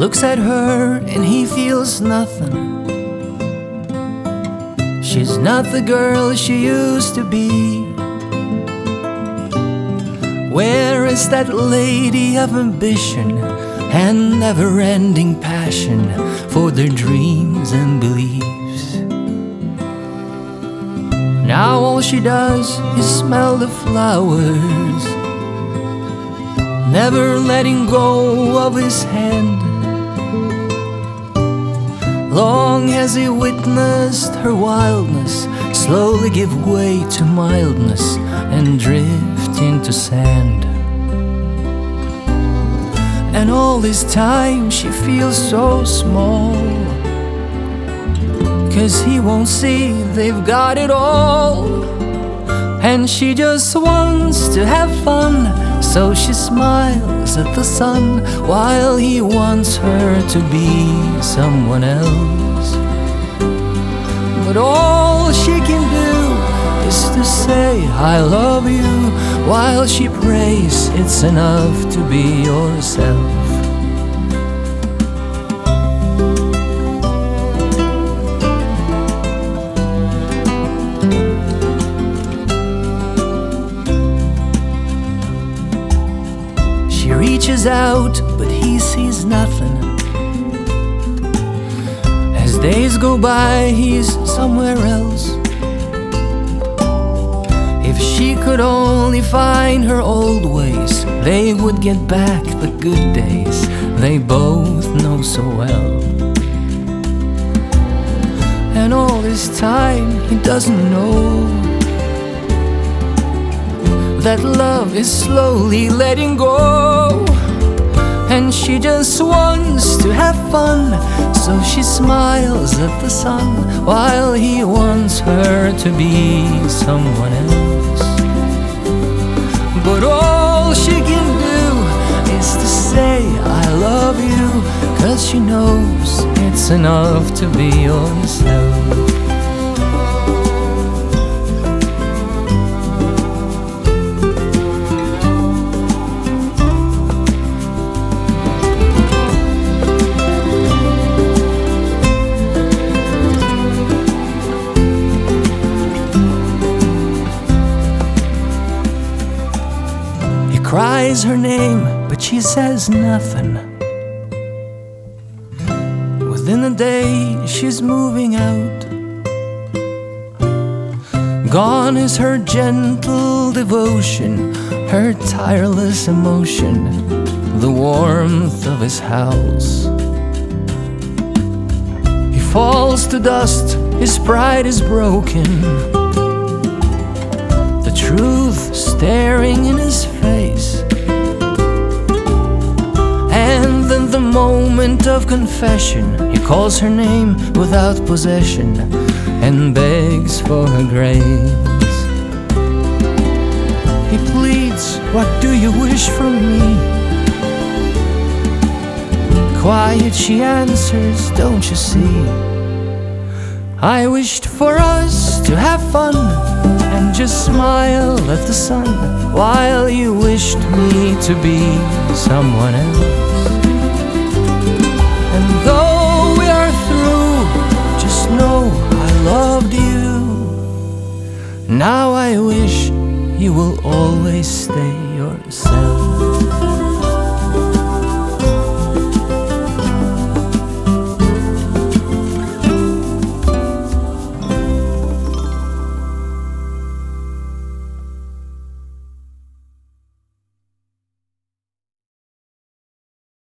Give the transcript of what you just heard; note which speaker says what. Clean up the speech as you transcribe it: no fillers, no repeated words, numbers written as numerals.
Speaker 1: looks at her and he feels nothing. She's not the girl she used to be. Where is that lady of ambition and never-ending passion for their dreams and beliefs? Now all she does is smell the flowers, never letting go of his hand. Long has he witnessed her wildness slowly give way to mildness and drift into sand. And all this time she feels so small, 'cause he won't see they've got it all. And she just wants to have fun, so she smiles at the sun while he wants her to be someone else. But all she can do is to say I love you while she prays it's enough to be yourself. She reaches out, but he sees nothing. As days go by, he's somewhere else. If she could only find her old ways, they would get back the good days they both know so well. And all this time he doesn't know that love is slowly letting go. And she just wants to have fun, so she smiles at the sun while he wants her to be someone else. But all she can do is to say I love you, 'cause she knows it's enough to be yourself. Cries her name, but she says nothing. Within a day, she's moving out. Gone is her gentle devotion, her tireless emotion, the warmth of his house. He falls to dust, his pride is broken, the truth staring in his face. And in the moment of confession, he calls her name without possession and begs for her grace. He pleads, what do you wish from me? Quiet she answers, don't you see? I wished for us to have fun and just smile at the sun while you wished me to be someone else. And though we are through, just know I loved you. Now I wish you will always stay yourself.